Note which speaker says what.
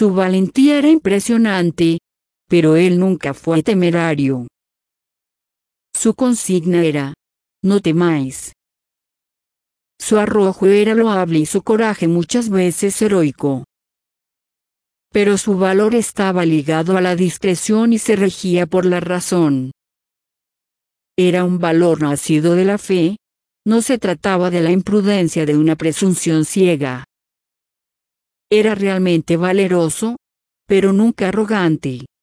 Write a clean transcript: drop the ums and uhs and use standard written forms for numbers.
Speaker 1: Su valentía era impresionante, pero él nunca fue temerario. Su consigna era: no temáis. Su arrojo era loable y su coraje muchas veces heroico. Pero su valor estaba ligado a la discreción y se regía por la razón. Era un valor nacido de la fe, no se trataba de la imprudencia de una presunción ciega. Era realmente valeroso, pero nunca arrogante.